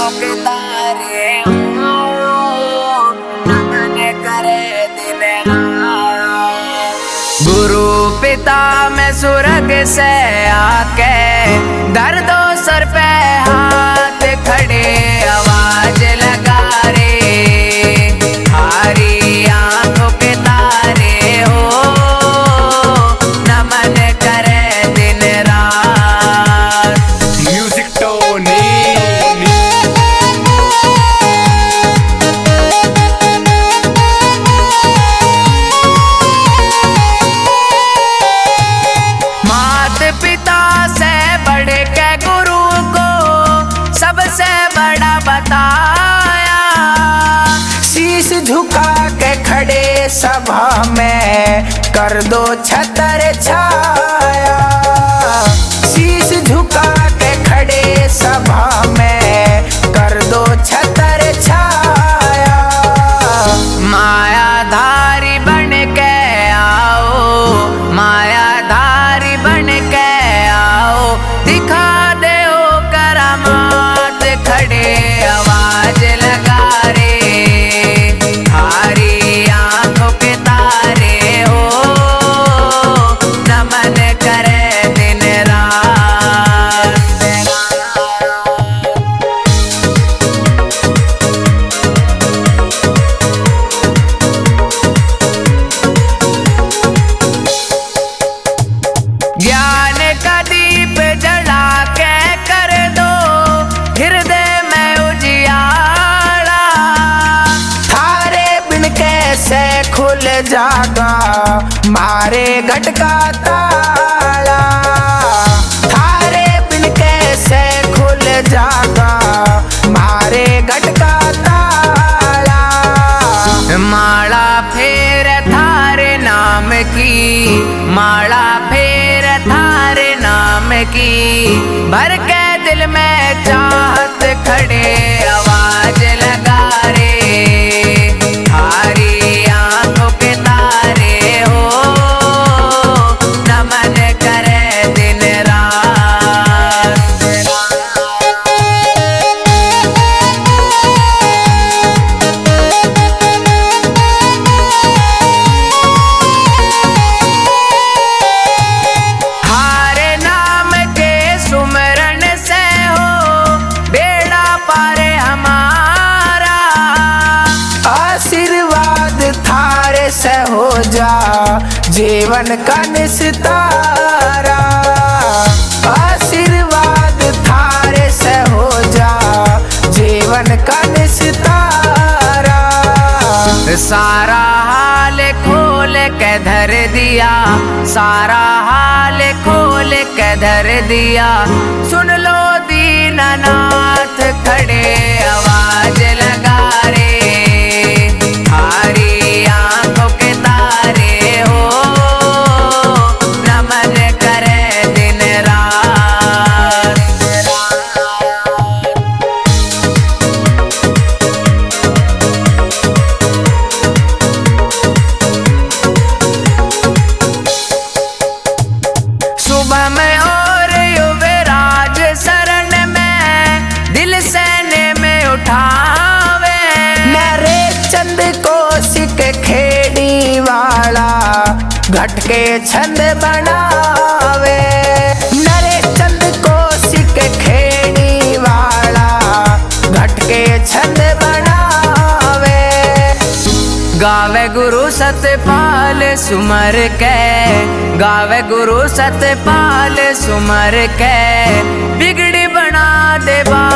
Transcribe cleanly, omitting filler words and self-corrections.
आंखों के तारे नमन करे दिन रात। गुरु पिता में स्वर्ग से आके दर दो सर पे हाथ खड़े आवाज लगा रे हरी आंखों के तारे हो नमन करे दिन रात। म्यूजिक टोनी मात पिता से बढ़ के गुरु को सबसे बड़ा बताया। शीश झुका के खड़े सभा में कर दो छतर छाया। शीश झुका के खड़े सभा में कर दो छतर छाया। मायाधारी बन के आओ मायाधारी बन के आओ दिखा दे ओ करामात खड़े आवाज लगा रे हरी आंखों के तारे हो नमन करे दिन रात। ज्ञान का दीप जला के कर दो हृदय में उजियाला। थारे बिन कैसे खुल जागा मारे घट का ताला। थारे बिन कैसे खुल जागा मारे घट का ताला। माला फेर थारे नाम की माला फेर थारे नाम की भर के दिल में चाहत खड़े आवाज लगा रे हरी आंखों के तारे हो नमन करे दिन रात। हारे नाम के सुमरन से हो बेड़ा पारे हमारा। आशीर्वाद थारे से हो जा जीवन का निस्तारा। आशीर्वाद थारे से हो जा जीवन का निस्तारा। सारा हाल खोल के धर दिया सारा हाल खोल के धर दिया। सुन लो दीननाथ खड़े आवाज लगा रे हरी आंखों के तारे हो नमन करे दिन रात। सुबह में और युवराज शरण में दिल सैने में उठावे। मेरे चंद कोशिक खेड़ी वाला घट के छंद बनावे। नरे चंद कोशिक खेड़ी वाला घट के छंद बनावे। गावे गुरु सतपाल सुमर के गावे गुरु सतपाल सुमर के बिगड़ी बना दे बा